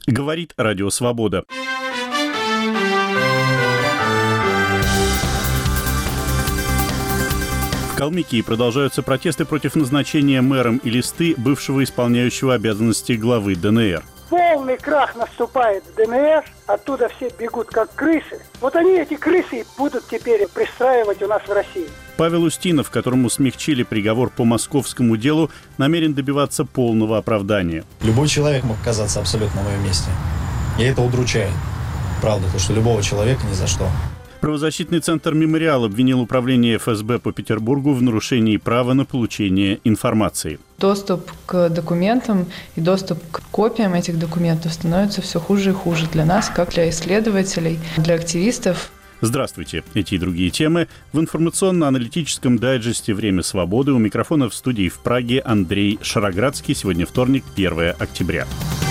Говорит Радио Свобода. В Калмыкии продолжаются протесты против назначения мэром Элисты бывшего исполняющего обязанности главы ДНР. Полный крах наступает в ДНР, оттуда все бегут как крысы. Вот они, эти крысы, будут теперь пристраивать у нас в России. Павел Устинов, которому смягчили приговор по московскому делу, намерен добиваться полного оправдания. Любой человек мог оказаться абсолютно на моем месте. И это удручает. Правда, то, что любого человека ни за что. Правозащитный центр «Мемориал» обвинил управление ФСБ по Петербургу в нарушении права на получение информации. Доступ к документам и доступ к копиям этих документов становится все хуже и хуже для нас, как для исследователей, для активистов. Здравствуйте. Эти и другие темы в информационно-аналитическом дайджесте «Время свободы». У микрофона в студии в Праге Андрей Шароградский. Сегодня вторник, 1 октября.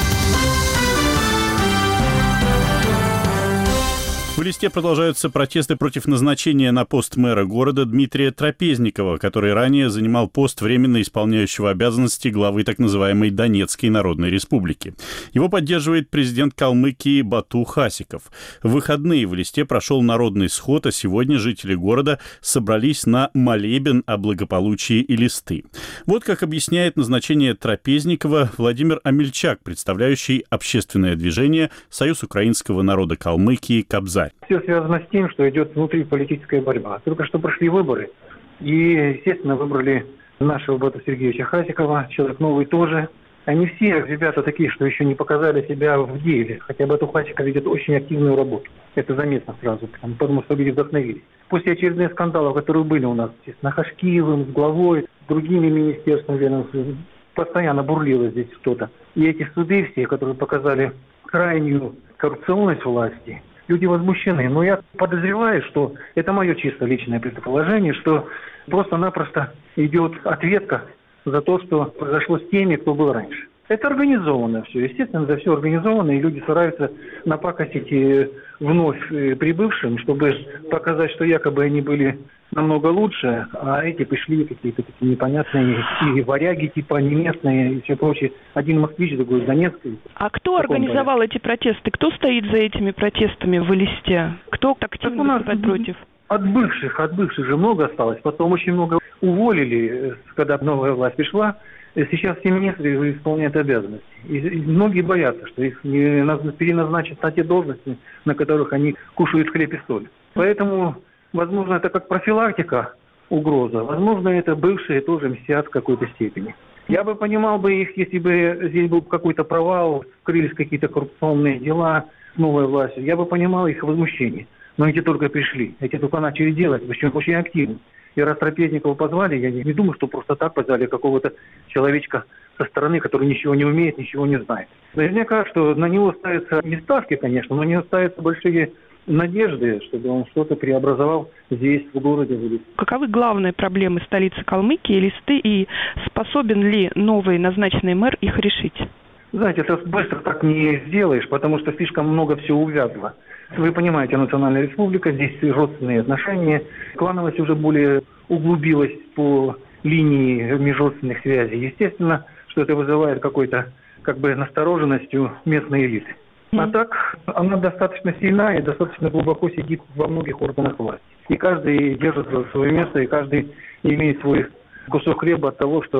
В Элисте продолжаются протесты против назначения на пост мэра города Дмитрия Трапезникова, который ранее занимал пост временно исполняющего обязанности главы так называемой Донецкой Народной Республики. Его поддерживает президент Калмыкии Бату Хасиков. В выходные в Элисте прошел народный сход, а сегодня жители города собрались на молебен о благополучии Элисты. Вот как объясняет назначение Трапезникова Владимир Амельчак, представляющий общественное движение «Союз украинского народа Калмыкии» «Кобзарь». Все связано с тем, что идет внутриполитическая борьба. Только что прошли выборы, и, естественно, выбрали нашего Бату Сергеевича Хасикова, человек новый тоже. Они все ребята такие, что еще не показали себя в деле, хотя Бату Хасиков ведет очень активную работу. Это заметно сразу, потому что люди вдохновились. После очередных скандалов, которые были у нас с Нахашкиевым, с главой, с другими министерствами, постоянно бурлило здесь что-то. И эти суды все, которые показали крайнюю коррупционность власти, люди возмущены. Но я подозреваю, что это мое чисто личное предположение, что просто-напросто идет ответка за то, что произошло с теми, кто был раньше. Это организовано все. Естественно, это все организовано, и люди стараются напакостить вновь прибывшим, чтобы показать, что якобы они были намного лучше, а эти пришли какие-то такие непонятные и варяги типа не местные и все прочее. Один москвич, другой Донецкий. А кто организовал эти протесты? Кто стоит за этими протестами в Элисте? Кто активно выступает против? От бывших же много осталось. Потом очень много уволили, когда новая власть пришла. Сейчас все министры исполняют обязанности. И многие боятся, что их переназначат на те должности, на которых они кушают хлеб и соль. Поэтому, возможно, это как профилактика угроза. Возможно, это бывшие тоже мстят в какой-то степени. Я бы понимал бы их, если бы здесь был какой-то провал, скрылись какие-то коррупционные дела с новой властью. Я бы понимал их возмущение. Но эти только пришли, эти только начали делать, причем очень активно. И раз Трапезникова позвали, я не думаю, что просто так позвали какого-то человечка со стороны, который ничего не умеет, ничего не знает. Наверняка, что на него ставятся не ставки, конечно, но на него ставятся большие надежды, чтобы он что-то преобразовал здесь, в городе. Каковы главные проблемы столицы Калмыкии, Элисты, и способен ли новый назначенный мэр их решить? Знаете, это быстро так не сделаешь, потому что слишком много всего увязло. Вы понимаете, Национальная Республика, здесь родственные отношения. Клановость уже более углубилась по линии межродственных связей. Естественно, что это вызывает какой-то настороженностью местной элиты. А так, она достаточно сильна и достаточно глубоко сидит во многих органах власти. И каждый держит свое место, и каждый имеет свой кусок хлеба от того,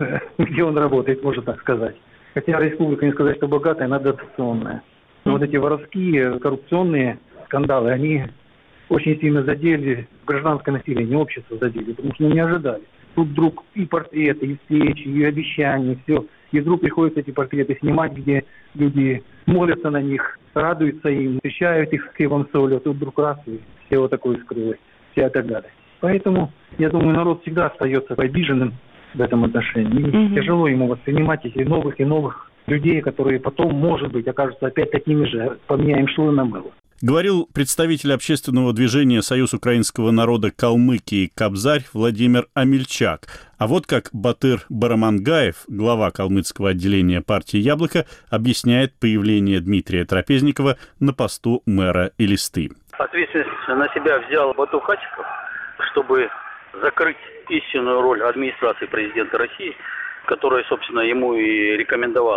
где он работает, можно так сказать. Хотя республика, не сказать, что богатая, она дотационная. Но вот эти воровские, коррупционные скандалы, они очень сильно задели гражданское население, общество задели, потому что не ожидали. Тут вдруг и портреты, и встречи, и обещания, все. И вдруг приходится эти портреты снимать, где люди молятся на них, радуются им, встречают их с хлебом солью, а тут вдруг раз, и все вот такое скрылось, вся эта гадость. Поэтому, я думаю, народ всегда остается обиженным в этом отношении. И тяжело ему воспринимать этих новых и новых людей, которые потом, может быть, окажутся опять такими же, поменяем швы на мыло. Говорил представитель общественного движения «Союз украинского народа Калмыкии» «Кобзарь» Владимир Амельчак. А вот как Батыр Барамангаев, глава калмыцкого отделения партии «Яблоко», объясняет появление Дмитрия Трапезникова на посту мэра Элисты. Ответственность на себя взял Бату Хасиков, чтобы закрыть истинную роль администрации президента России, которая, собственно, ему и рекомендовала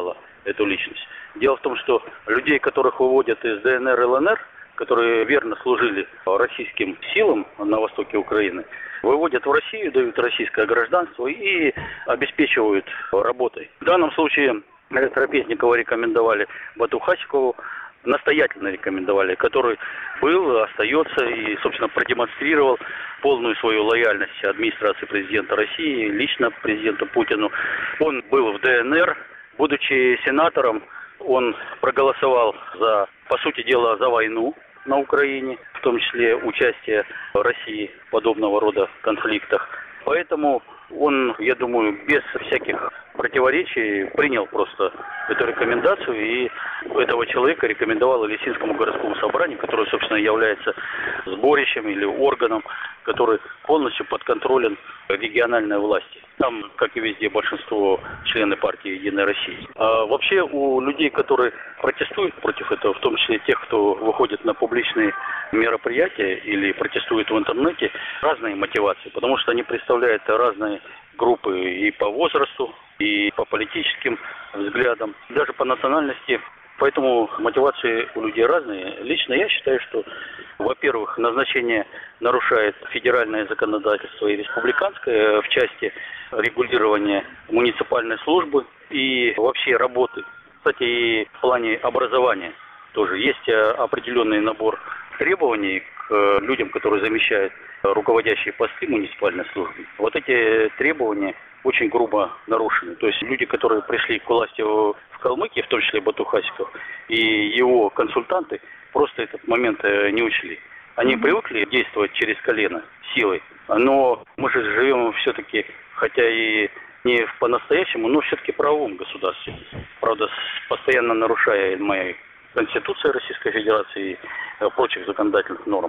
эту личность. Дело в том, что людей, которых выводят из ДНР и ЛНР, которые верно служили российским силам на востоке Украины, выводят в Россию, дают российское гражданство и обеспечивают работой. В данном случае Трапезникова рекомендовали Бату Хасикову, настоятельно рекомендовали, который был, остается и, собственно, продемонстрировал полную свою лояльность администрации президента России, лично президенту Путину. Он был в ДНР, будучи сенатором, он проголосовал за, по сути дела, за войну на Украине, в том числе участие России в подобного рода конфликтах. Поэтому он, я думаю, без всяких противоречий принял просто эту рекомендацию и этого человека рекомендовал Елисейскому городскому собранию, которое, собственно, является сборищем или органом, который полностью подконтролен региональной власти. Там, как и везде, большинство члены партии «Единая Россия». А вообще у людей, которые протестуют против этого, в том числе тех, кто выходит на публичные мероприятия или протестует в интернете, разные мотивации, потому что они представляют разные группы и по возрасту, и по политическим взглядам, даже по национальности. Поэтому мотивации у людей разные. Лично я считаю, что, во-первых, назначение нарушает федеральное законодательство и республиканское в части регулирования муниципальной службы и вообще работы. Кстати, и в плане образования тоже есть определенный набор требований к людям, которые замещают руководящие посты муниципальной службы. Вот эти требования очень грубо нарушены. То есть люди, которые пришли к власти в Калмыкии, в том числе Бату Хасиков, и его консультанты, просто этот момент не учли. Они привыкли действовать через колено, силой, но мы же живем все-таки, хотя и не по-настоящему, но все-таки в правовом государстве. Правда, постоянно нарушая мои Конституции Российской Федерации и прочих законодательных норм.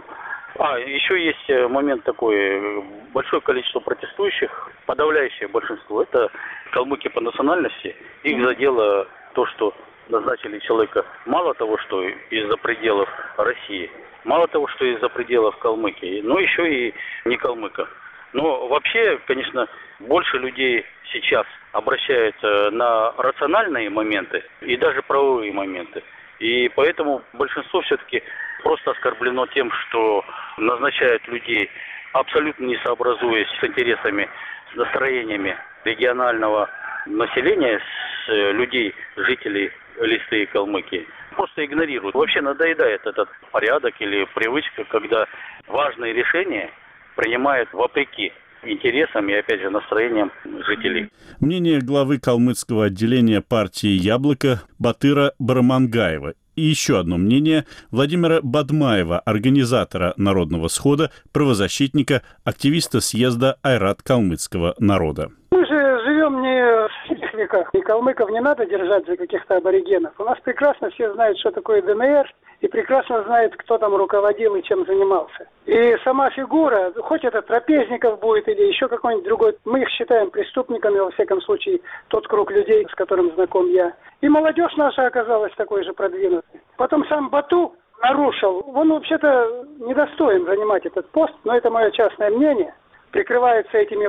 Еще есть момент такой, большое количество протестующих, подавляющее большинство, это калмыки по национальности. Их задело то, что назначили человека мало того, что из-за пределов России, мало того, что из-за пределов Калмыкии, но еще и не калмыка. Но вообще, конечно, больше людей сейчас обращаются на рациональные моменты и даже правовые моменты. И поэтому большинство все-таки просто оскорблено тем, что назначают людей, абсолютно не сообразуясь с интересами, с настроениями регионального населения, с людей, жителей Элисты и Калмыкии. Просто игнорируют. Вообще надоедает этот порядок или привычка, когда важные решения принимают вопреки интересам и, опять же, настроениям жителей. Мнение главы калмыцкого отделения партии «Яблоко» Батыра Барамангаева. И еще одно мнение Владимира Бадмаева, организатора Народного схода, правозащитника, активиста съезда Айрат калмыцкого народа. Мы же живем не в средних веках, и калмыков не надо держать за каких-то аборигенов. У нас прекрасно все знают, что такое ДНР, и прекрасно знают, кто там руководил и чем занимался. И сама фигура, хоть это Трапезников будет или еще какой-нибудь другой, мы их считаем преступниками, во всяком случае, тот круг людей, с которым знаком я. И молодежь наша оказалась такой же продвинутой. Потом сам Бату нарушил, он вообще-то недостоин занимать этот пост, но это мое частное мнение. Прикрывается этими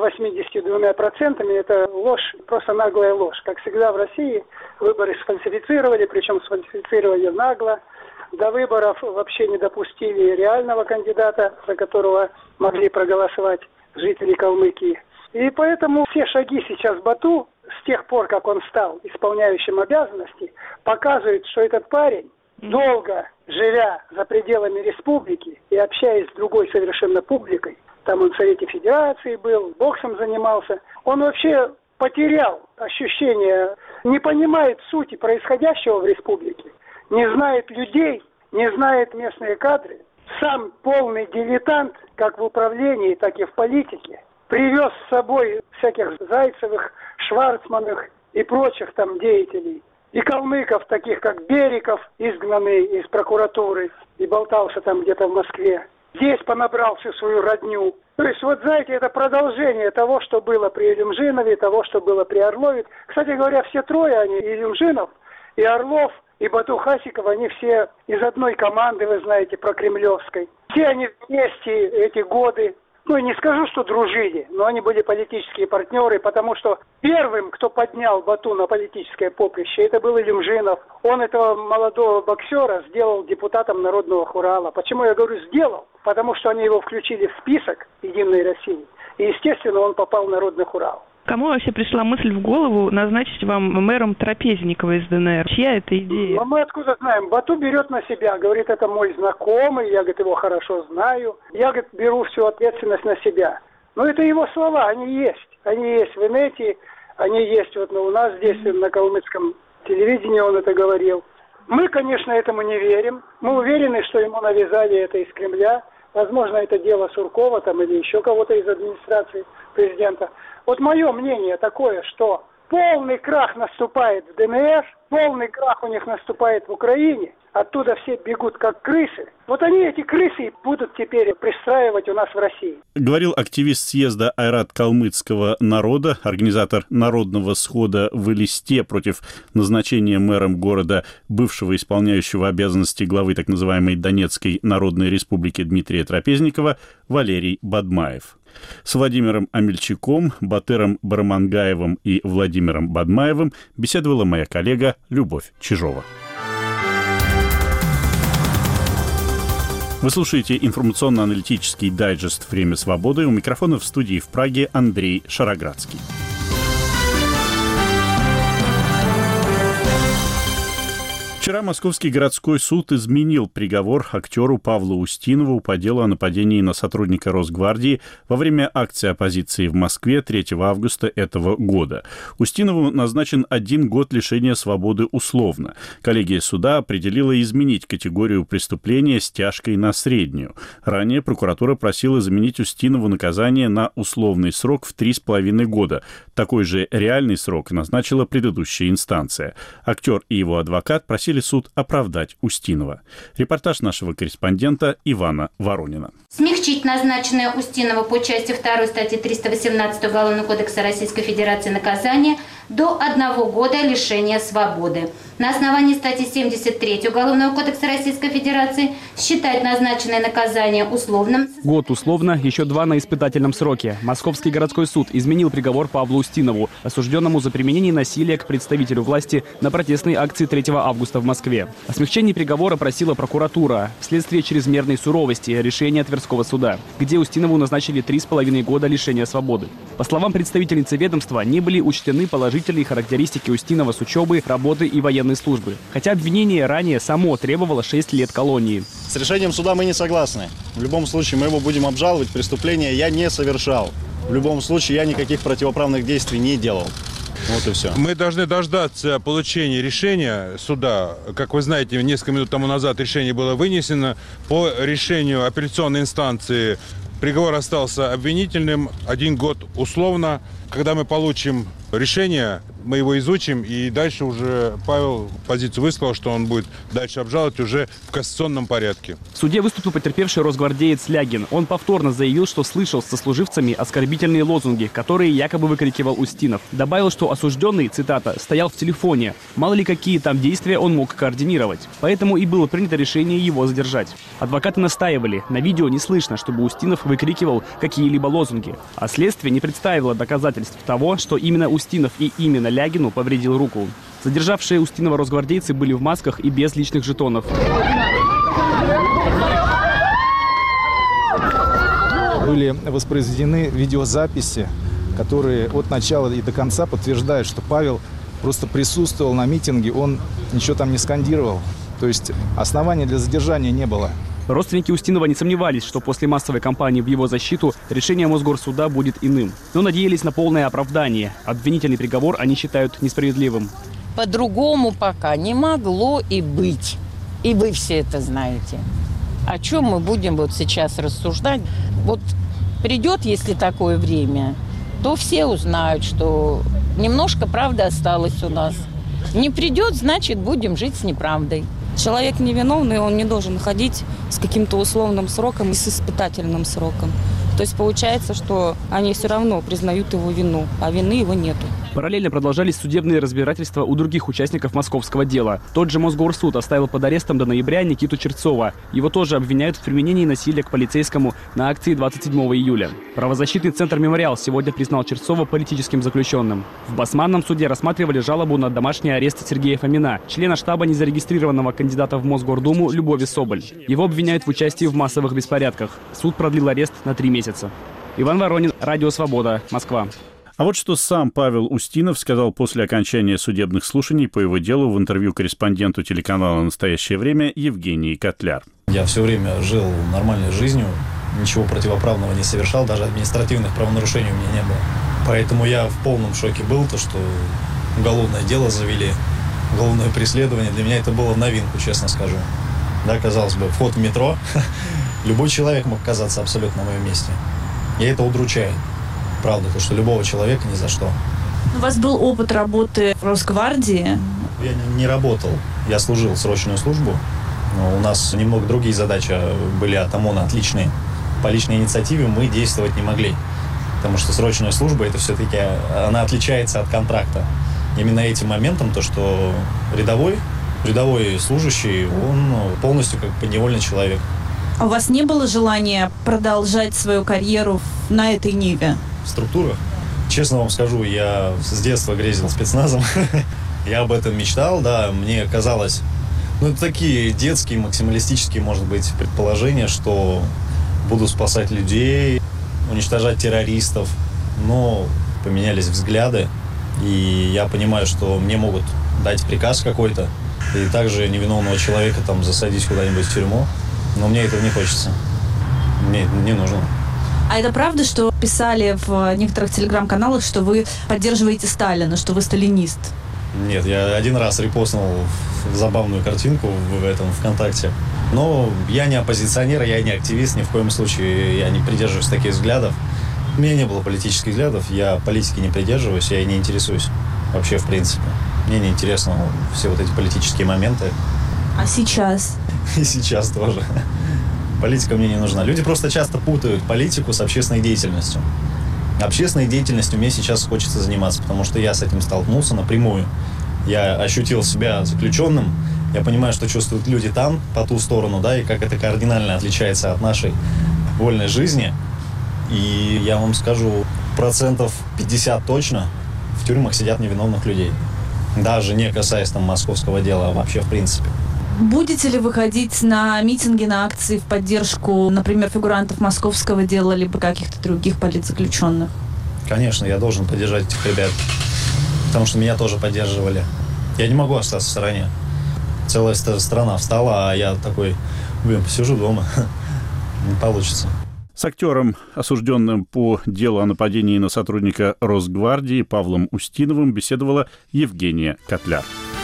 82%, это ложь, просто наглая ложь. Как всегда в России выборы сфальсифицировали, причем сфальсифицировали нагло. До выборов вообще не допустили реального кандидата, за которого могли проголосовать жители Калмыкии. И поэтому все шаги сейчас Бату, с тех пор, как он стал исполняющим обязанности, показывают, что этот парень, долго живя за пределами республики и общаясь с другой совершенно публикой, там он в Совете Федерации был, боксом занимался, он вообще потерял ощущение, не понимает сути происходящего в республике, не знает людей, не знает местные кадры, сам полный дилетант, как в управлении, так и в политике, привез с собой всяких Зайцевых, Шварцманных и прочих там деятелей, и калмыков, таких как Бериков, изгнанный из прокуратуры и болтался там где-то в Москве. Здесь понабрал всю свою родню. То есть, вот знаете, это продолжение того, что было при Илюмжинове, того, что было при Орлове. Кстати говоря, все трое они, и Илюмжинов, и Орлов, и Бату Хасиков, они все из одной команды, вы знаете, прокремлевской. Все они вместе эти годы ну, не скажу, что дружили, но они были политические партнеры, потому что первым, кто поднял Бату на политическое поприще, это был Илюмжинов. Он этого молодого боксера сделал депутатом Народного хурала. Почему я говорю «сделал»? Потому что они его включили в список «Единой России». И, естественно, он попал в Народный хурал. Кому вообще пришла мысль в голову назначить вам мэром Трапезникова из ДНР? Чья это идея? А мы откуда знаем? Бату берет на себя, говорит, это мой знакомый, я, говорит, его хорошо знаю. Я, говорит, беру всю ответственность на себя. Но это его слова, они есть. Они есть в инете, они есть вот у нас здесь, на калмыцком телевидении он это говорил. Мы, конечно, этому не верим. Мы уверены, что ему навязали это из Кремля. Возможно, это дело Суркова там, или еще кого-то из администрации президента. Вот мое мнение такое, что полный крах наступает в ДНР, полный крах у них наступает в Украине. Оттуда все бегут как крысы. Вот они, эти крысы, будут теперь пристраивать у нас в России. Говорил активист съезда Айрат калмыцкого народа, организатор народного схода в Элисте против назначения мэром города бывшего исполняющего обязанности главы так называемой Донецкой Народной Республики Дмитрия Трапезникова Валерий Бадмаев. С Владимиром Амельчаком, Батыром Барамангаевым и Владимиром Бадмаевым беседовала моя коллега Любовь Чижова. Вы слушаете информационно-аналитический дайджест «Время свободы». У микрофона в студии в Праге Андрей Шароградский. Вчера Московский городской суд изменил приговор актеру Павлу Устинову по делу о нападении на сотрудника Росгвардии во время акции оппозиции в Москве 3 августа этого года. Устинову назначен 1 год лишения свободы условно. Коллегия суда определила изменить категорию преступления с тяжкой на среднюю. Ранее прокуратура просила заменить Устинову наказание на условный срок в 3,5 года. Такой же реальный срок назначила предыдущая инстанция. Актер и его адвокат просили суд оправдать Устинова. Репортаж нашего корреспондента Ивана Воронина. Смягчить назначенное Устинова по части 2 статьи 318 Уголовного кодекса Российской Федерации наказание до 1 года лишения свободы. На основании статьи 73 Уголовного кодекса Российской Федерации считать назначенное наказание условным. Год условно, еще 2 на испытательном сроке. Московский городской суд изменил приговор Павлу Устинову, осужденному за применение насилия к представителю власти на протестной акции 3 августа в Москве. О смягчении приговора просила прокуратура вследствие чрезмерной суровости решения Тверского суда, где Устинову назначили 3,5 года лишения свободы. По словам представительницы ведомства, не были учтены положительные характеристики Устинова с учебы, работы и военной службы. Хотя обвинение ранее само требовало 6 лет колонии. С решением суда мы не согласны. В любом случае мы его будем обжаловать. Преступление я не совершал. В любом случае я никаких противоправных действий не делал. Вот и все. Мы должны дождаться получения решения суда. Как вы знаете, несколько минут тому назад решение было вынесено. По решению апелляционной инстанции приговор остался обвинительным, 1 год условно. Когда мы получим решение, мы его изучим, и дальше уже Павел позицию высказал, что он будет дальше обжаловать уже в кассационном порядке. В суде выступил потерпевший росгвардеец Лягин. Он повторно заявил, что слышал с сослуживцами оскорбительные лозунги, которые якобы выкрикивал Устинов. Добавил, что осужденный, цитата, стоял в телефоне. Мало ли какие там действия он мог координировать. Поэтому и было принято решение его задержать. Адвокаты настаивали. На видео не слышно, чтобы Устинов выкрикивал какие-либо лозунги. А следствие не представило доказательств того, что именно Устинов и именно Лягину повредил руку. Задержавшие Устинова росгвардейцы были в масках и без личных жетонов. Были воспроизведены видеозаписи, которые от начала и до конца подтверждают, что Павел просто присутствовал на митинге, он ничего там не скандировал. То есть оснований для задержания не было. Родственники Устинова не сомневались, что после массовой кампании в его защиту решение Мосгорсуда будет иным. Но надеялись на полное оправдание. Обвинительный приговор они считают несправедливым. По-другому пока не могло и быть. И вы все это знаете. О чем мы будем вот сейчас рассуждать? Вот придет, если такое время, то все узнают, что немножко правды осталось у нас. Не придет, значит, будем жить с неправдой. Человек невиновный, он не должен ходить с каким-то условным сроком и с испытательным сроком. То есть получается, что они все равно признают его вину, а вины его нету. Параллельно продолжались судебные разбирательства у других участников московского дела. Тот же Мосгорсуд оставил под арестом до ноября Никиту Черцова. Его тоже обвиняют в применении насилия к полицейскому на акции 27 июля. Правозащитный центр «Мемориал» сегодня признал Черцова политическим заключенным. В Басманном суде рассматривали жалобу на домашний арест Сергея Фомина, члена штаба незарегистрированного кандидата в Мосгордуму Любови Соболь. Его обвиняют в участии в массовых беспорядках. Суд продлил арест на 3 месяца. Иван Воронин, Радио Свобода, Москва. А вот что сам Павел Устинов сказал после окончания судебных слушаний по его делу в интервью корреспонденту телеканала «Настоящее время» Евгении Котляр. Я все время жил нормальной жизнью, ничего противоправного не совершал, даже административных правонарушений у меня не было. Поэтому я в полном шоке был, то, что уголовное дело завели, уголовное преследование. Для меня это было в новинку, честно скажу. Да, казалось бы, вход в метро. Любой человек мог оказаться абсолютно на моем месте. И это удручает. Правда, то, что любого человека ни за что. У вас был опыт работы в Росгвардии? Я не работал. Я служил срочную службу. Но у нас немного другие задачи были от ОМОНа отличные. По личной инициативе мы действовать не могли. Потому что срочная служба, это все-таки, она отличается от контракта. Именно этим моментом, то, что рядовой служащий, он полностью как подневольный человек. А у вас не было желания продолжать свою карьеру на этой ниве? В структурах? Честно вам скажу, я с детства грезил спецназом. Я об этом мечтал, да. Мне казалось, это такие детские, максималистические, может быть, предположения, что буду спасать людей, уничтожать террористов. Но поменялись взгляды, и я понимаю, что мне могут дать приказ какой-то, и также невиновного человека там засадить куда-нибудь в тюрьму. Но мне этого не хочется. Мне это не нужно. А это правда, что писали в некоторых телеграм-каналах, что вы поддерживаете Сталина, что вы сталинист? Нет, я один раз репостнул забавную картинку в этом ВКонтакте. Но я не оппозиционер, я не активист, ни в коем случае я не придерживаюсь таких взглядов. У меня не было политических взглядов, я политики не придерживаюсь, я и не интересуюсь вообще в принципе. Мне не интересны все вот эти политические моменты. А сейчас? И сейчас тоже. Политика мне не нужна. Люди просто часто путают политику с общественной деятельностью. Общественной деятельностью мне сейчас хочется заниматься, потому что я с этим столкнулся напрямую. Я ощутил себя заключенным. Я понимаю, что чувствуют люди там, по ту сторону, да, и как это кардинально отличается от нашей вольной жизни. И я вам скажу, 50% точно в тюрьмах сидят невиновных людей. Даже не касаясь там московского дела, а вообще в принципе. Будете ли выходить на митинги, на акции в поддержку, например, фигурантов московского дела, либо каких-то других политзаключенных? Конечно, я должен поддержать этих ребят, потому что меня тоже поддерживали. Я не могу остаться в стороне. Целая страна встала, а я такой, посижу дома. Не получится. С актером, осужденным по делу о нападении на сотрудника Росгвардии Павлом Устиновым, беседовала Евгения Котляр.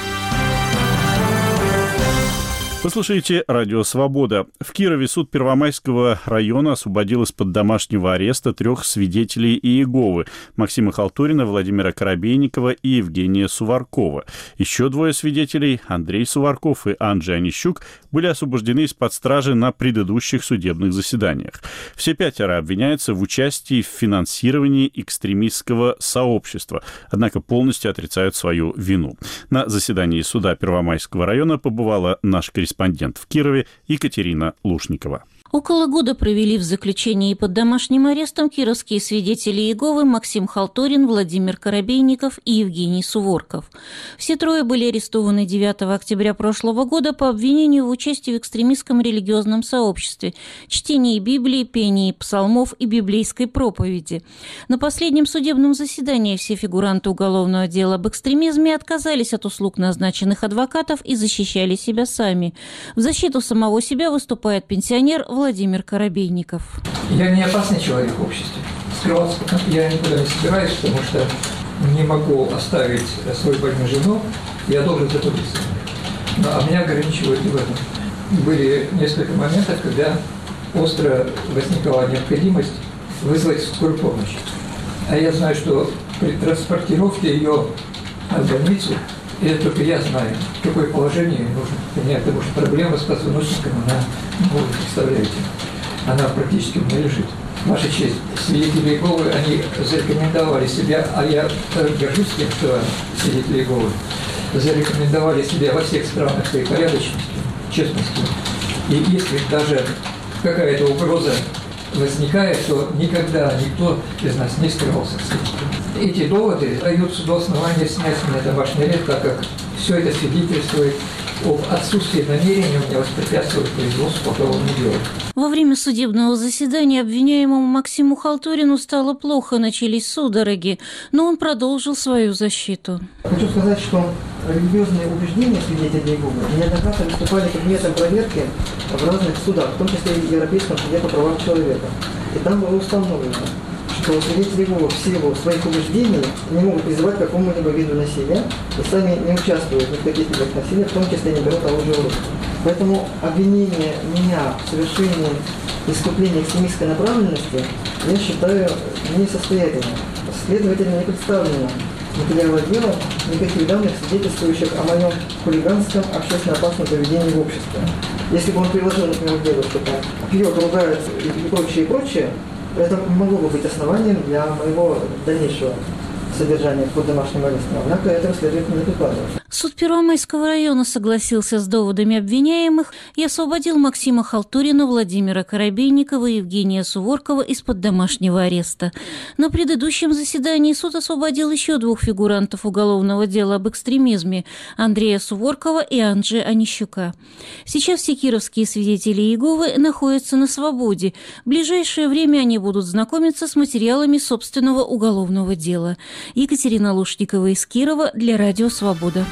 Вы слушаете «Радио Свобода». В Кирове суд Первомайского района освободил из-под домашнего ареста 3 свидетелей Иеговы – Максима Халтурина, Владимира Коробейникова и Евгения Суваркова. Еще 2 свидетелей – Андрей Суварков и Анджей Онищук – были освобождены из-под стражи на предыдущих судебных заседаниях. Все 5 обвиняются в участии в финансировании экстремистского сообщества, однако полностью отрицают свою вину. На заседании суда Первомайского района побывала наш корреспондент в Кирове Екатерина Лушникова. Около года провели в заключении под домашним арестом кировские свидетели Иеговы Максим Халтурин, Владимир Коробейников и Евгений Суворков. Все 3 были арестованы 9 октября прошлого года по обвинению в участии в экстремистском религиозном сообществе, чтении Библии, пении псалмов и библейской проповеди. На последнем судебном заседании все фигуранты уголовного дела об экстремизме отказались от услуг назначенных адвокатов и защищали себя сами. В защиту самого себя выступает пенсионер Владимир Коробейников. Я не опасный человек в обществе. Скрываться я никуда не собираюсь, потому что не могу оставить свою больную жену, я должен затрудниться. А меня ограничивают и в этом. Были несколько моментов, когда остро возникала необходимость вызвать скорую помощь. А я знаю, что при транспортировке ее в больницу, и это только я знаю, какое положение нужно принять, потому что проблема с позвоночником, она, вы представляете, она практически у меня лежит. Ваша честь, свидетели Иеговы, они зарекомендовали себя, а я горжусь тем, что свидетели Иеговы зарекомендовали себя во всех странах своей порядочностью, честностью. И если даже какая-то угроза возникает, то никогда никто из нас не скрывался. Эти доводы дают суду основания снять с меня домашний арест, так как все это свидетельствует об отсутствии намерения у меня воспрепятствовать производству по уголовному делу. Во время судебного заседания обвиняемому Максиму Халтурину стало плохо, начались судороги, но он продолжил свою защиту. Хочу сказать, что религиозные убеждения свидетелей Иеговы неоднократно выступали предметом проверки в разных судах, в том числе и Европейском суде по правам человека. И там было установлено, что свидетели Иеговы в силу своих убеждений не могут призывать к какому-либо виду насилия и сами не участвуют ни в каких видах насилия, в том числе не берут оружие в руки. Поэтому обвинение меня в совершении преступления экстремистской направленности я считаю несостоятельным. Следовательно, не представлено материала дела никаких данных, свидетельствующих о моем хулиганском, общественно опасном поведении в обществе. Если бы он приложил, например, к делу, что там пьет, ругается и прочее, это могло бы быть основанием для моего дальнейшего содержания под домашним арестом. Однако этого следовательно не прикладывать. Суд Первомайского района согласился с доводами обвиняемых и освободил Максима Халтурина, Владимира Коробейникова и Евгения Суворкова из-под домашнего ареста. На предыдущем заседании суд освободил еще двух фигурантов уголовного дела об экстремизме – Андрея Суворкова и Анджи Онищука. Сейчас все кировские свидетели Иеговы находятся на свободе. В ближайшее время они будут знакомиться с материалами собственного уголовного дела. Екатерина Лушникова из Кирова для Радио Свобода.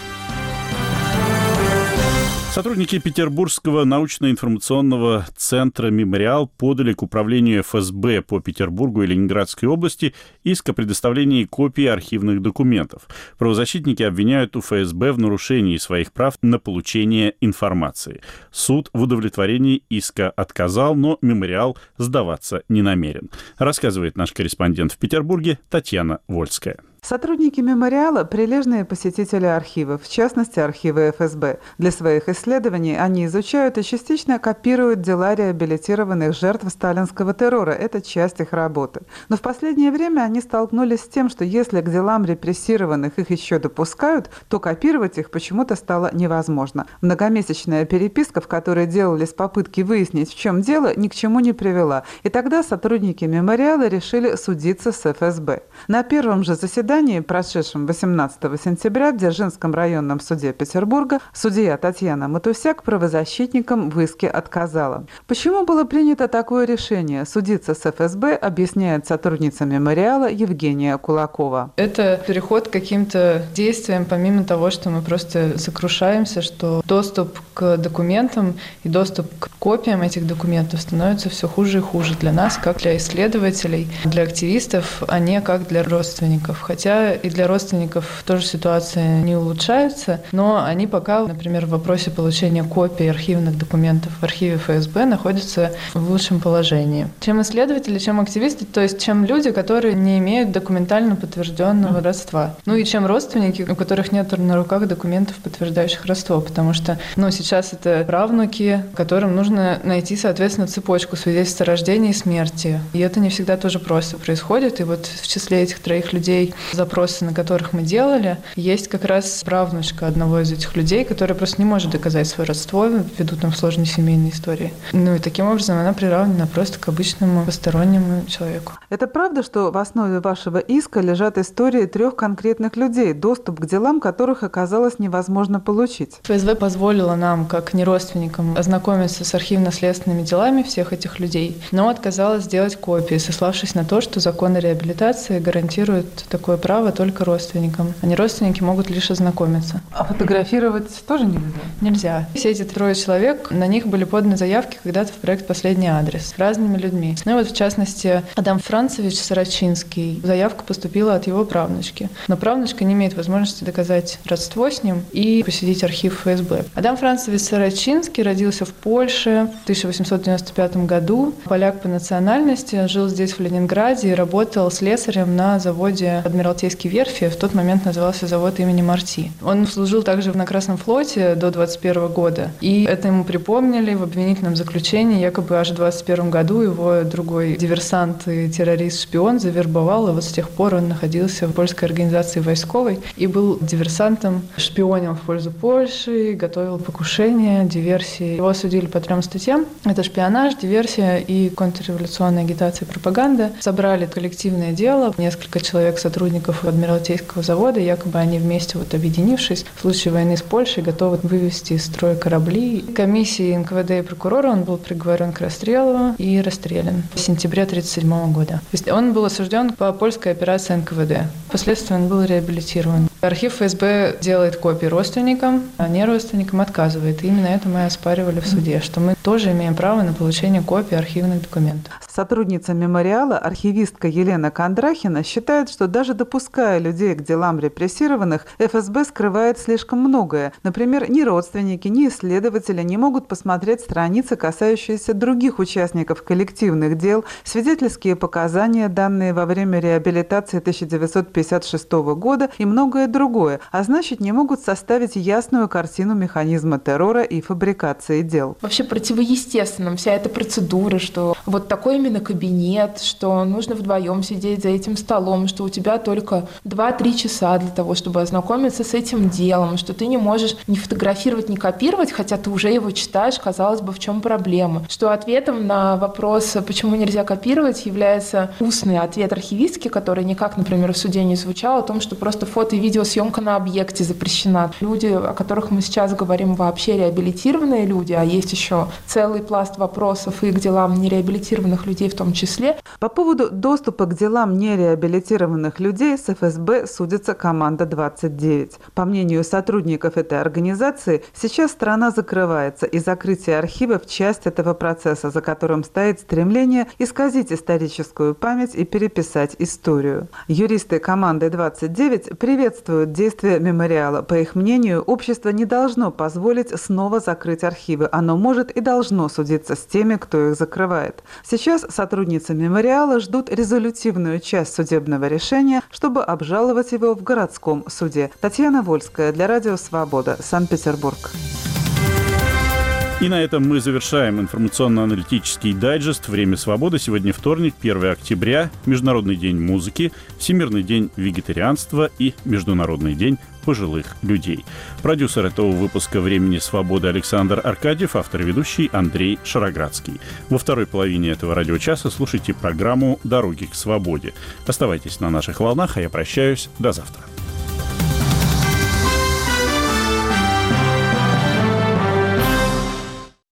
Сотрудники Петербургского научно-информационного центра «Мемориал» подали к управлению ФСБ по Петербургу и Ленинградской области иск о предоставлении копий архивных документов. Правозащитники обвиняют у ФСБ в нарушении своих прав на получение информации. Суд в удовлетворении иска отказал, но «Мемориал» сдаваться не намерен. Рассказывает наш корреспондент в Петербурге Татьяна Вольская. Сотрудники «Мемориала» – прилежные посетители архивов, в частности, архивы ФСБ. Для своих исследований они изучают и частично копируют дела реабилитированных жертв сталинского террора. Это часть их работы. Но в последнее время они столкнулись с тем, что если к делам репрессированных их еще допускают, то копировать их почему-то стало невозможно. Многомесячная переписка, в которой делались попытки выяснить, в чем дело, ни к чему не привела. И тогда сотрудники «Мемориала» решили судиться с ФСБ. На первом же заседании, прошедшем 18 сентября в Дзержинском районном суде Петербурга, судья Татьяна Матусяк правозащитникам в иске отказала. Почему было принято такое решение судиться с ФСБ, объясняет сотрудница «Мемориала» Евгения Кулакова. Это переход к каким-то действиям, помимо того, что мы просто сокрушаемся, что доступ к документам и доступ к копиям этих документов становится все хуже и хуже для нас, как для исследователей, для активистов, а не как для родственников. Хотя и для родственников тоже ситуация не улучшается, но они пока, например, в вопросе получения копий архивных документов в архиве ФСБ находятся в лучшем положении. Чем исследователи, чем активисты, то есть чем люди, которые не имеют документально подтвержденного родства. Ну и чем родственники, у которых нет на руках документов, подтверждающих родство, потому что сейчас это правнуки, которым нужно найти, соответственно, цепочку свидетельств о рождении и смерти. И это не всегда тоже просто происходит. И вот в числе этих троих людей, запросы на которых мы делали, есть как раз правнучка одного из этих людей, которая просто не может доказать свое родство ввиду там сложной семейной истории. Ну и таким образом она приравнена просто к обычному постороннему человеку. Это правда, что в основе вашего иска лежат истории 3 конкретных людей, доступ к делам которых оказалось невозможно получить? ФСБ позволила нам, как неродственникам, ознакомиться с архивно-следственными делами всех этих людей, но отказалась сделать копии, сославшись на то, что закон о реабилитации гарантирует такое право только родственникам. А неродственники могут лишь ознакомиться. А фотографировать тоже нельзя? Нельзя. Все эти 3 человек, на них были поданы заявки когда-то в проект «Последний адрес» разными людьми. Ну и вот в частности Адам Францевич Сорочинский. Заявка поступила от его правнучки. Но правнучка не имеет возможности доказать родство с ним и посетить архив ФСБ. Адам Францевич Сорочинский родился в Польше в 1895 году. Поляк по национальности, жил здесь в Ленинграде и работал слесарем на заводе «Адмиралтейство» Адмиралтейской верфи, в тот момент назывался завод имени Марти. Он служил также на Красном флоте до 21 года. И это ему припомнили в обвинительном заключении. Якобы аж в 21 году его другой диверсант и террорист-шпион завербовал, и вот с тех пор он находился в польской организации войсковой и был диверсантом, шпионил в пользу Польши, готовил покушения, диверсии. Его осудили по 3 статьям. Это шпионаж, диверсия и контрреволюционная агитация и пропаганда. Собрали коллективное дело. Несколько человек, сотрудников Адмиралтейского завода, якобы они вместе, объединившись, в случае войны с Польшей готовы вывести из строя корабли. Комиссией НКВД и прокурора он был приговорен к расстрелу и расстрелян в сентябре 1937 года. То есть он был осужден по польской операции НКВД. Впоследствии он был реабилитирован. Архив ФСБ делает копии родственникам, а не родственникам отказывает. И именно это мы оспаривали в суде, что мы тоже имеем право на получение копий архивных документов. Сотрудница мемориала, архивистка Елена Кондрахина, считает, что даже допуская людей к делам репрессированных, ФСБ скрывает слишком многое. Например, ни родственники, ни исследователи не могут посмотреть страницы, касающиеся других участников коллективных дел, свидетельские показания, данные во время реабилитации 1956 года и многое другое, а значит, не могут составить ясную картину механизма террора и фабрикации дел. Вообще противоестественным вся эта процедура, что вот такой именно кабинет, что нужно вдвоем сидеть за этим столом, что у тебя только 2-3 часа для того, чтобы ознакомиться с этим делом, что ты не можешь ни фотографировать, ни копировать, хотя ты уже его читаешь, казалось бы, в чем проблема. Что ответом на вопрос, почему нельзя копировать, является устный ответ архивистки, который никак, например, в суде не звучал, о том, что просто фото- и видеосъемка на объекте запрещена. Люди, о которых мы сейчас говорим, вообще реабилитированные люди, а есть еще целый пласт вопросов и к делам нереабилитированных людей в том числе. По поводу доступа к делам нереабилитированных людей с ФСБ судится команда 29. По мнению сотрудников этой организации, сейчас страна закрывается, и закрытие архивов – часть этого процесса, за которым стоит стремление исказить историческую память и переписать историю. Юристы команды 29 приветствуют действия мемориала. По их мнению, общество не должно позволить снова закрыть архивы. Оно может и должно судиться с теми, кто их закрывает. Сейчас сотрудницы мемориала ждут резолютивную часть судебного решения, чтобы обжаловать его в городском суде. Татьяна Вольская для Радио Свобода, Санкт-Петербург. И на этом мы завершаем информационно-аналитический дайджест «Время свободы». Сегодня вторник, 1 октября, Международный день музыки, Всемирный день вегетарианства и Международный день пожилых людей. Продюсер этого выпуска «Времени свободы» Александр Аркадьев, автор и ведущий Андрей Шароградский. Во второй половине этого радиочаса слушайте программу «Дороги к свободе». Оставайтесь на наших волнах, а я прощаюсь. До завтра.